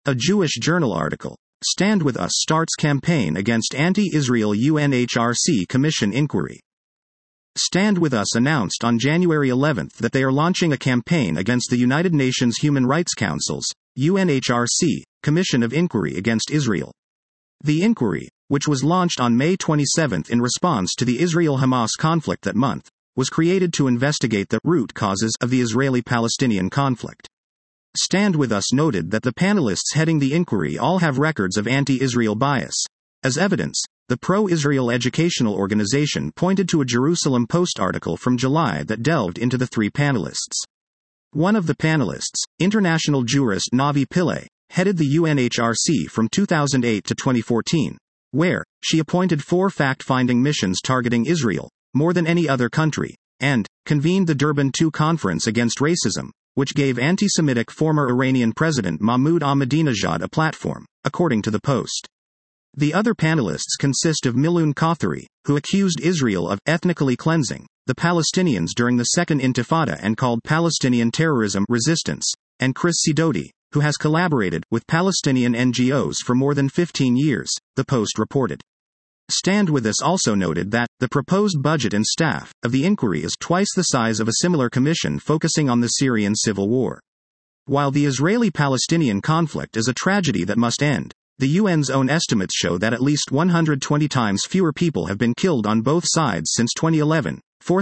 A Jewish Journal article. Stand With Us starts campaign against anti-Israel UNHRC Commission inquiry. Stand With Us announced on January 11 that they are launching a campaign against the United Nations Human Rights Council's, UNHRC, Commission of Inquiry against Israel. The inquiry, which was launched on May 27 in response to the Israel-Hamas conflict that month, was created to investigate the root causes of the Israeli-Palestinian conflict. Stand With Us noted that the panelists heading the inquiry all have records of anti-Israel bias. As evidence, the pro-Israel educational organization pointed to a Jerusalem Post article from July that delved into the three panelists. One of the panelists, international jurist Navi Pillay, headed the UNHRC from 2008 to 2014, where she appointed 4 fact-finding missions targeting Israel, more than any other country, and convened the Durban II Conference Against Racism, which gave anti-Semitic former Iranian President Mahmoud Ahmadinejad a platform, according to the Post. The other panelists consist of Milun Kothari, who accused Israel of ethnically cleansing the Palestinians during the Second Intifada and called Palestinian terrorism resistance, and Chris Sidoti, who has collaborated with Palestinian NGOs for more than 15 years, the Post reported. Stand With Us also noted that the proposed budget and staff of the inquiry is twice the size of a similar commission focusing on the Syrian civil war. While the Israeli-Palestinian conflict is a tragedy that must end, the UN's own estimates show that at least 120 times fewer people have been killed on both sides since 2011,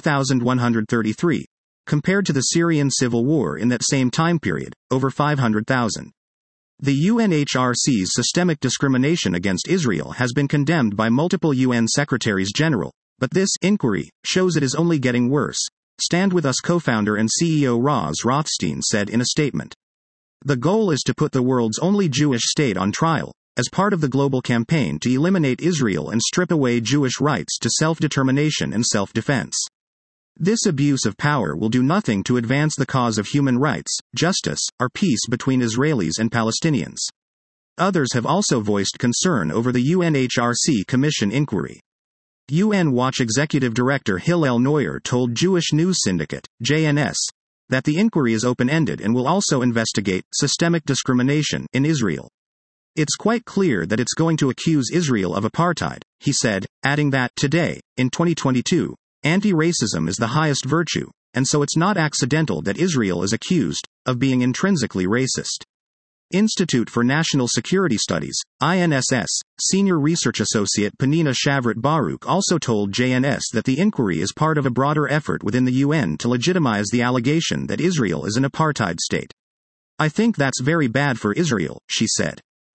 4,133, compared to the Syrian civil war in that same time period, over 500,000. The UNHRC's systemic discrimination against Israel has been condemned by multiple UN Secretaries General, but this inquiry shows it is only getting worse, Stand With Us co-founder and CEO Roz Rothstein said in a statement. The goal is to put the world's only Jewish state on trial, as part of the global campaign to eliminate Israel and strip away Jewish rights to self-determination and self-defense. This abuse of power will do nothing to advance the cause of human rights, justice, or peace between Israelis and Palestinians. Others have also voiced concern over the UNHRC Commission inquiry. UN Watch Executive Director Hillel Neuer told Jewish News Syndicate, JNS, that the inquiry is open-ended and will also investigate systemic discrimination in Israel. It's quite clear that it's going to accuse Israel of apartheid, he said, adding that, today, in 2022, anti-racism is the highest virtue, and so it's not accidental that Israel is accused of being intrinsically racist. Institute for National Security Studies, INSS, Senior Research Associate Panina Shavrit Baruch also told JNS that the inquiry is part of a broader effort within the UN to legitimize the allegation that Israel is an apartheid state. I think that's very bad for Israel, she said.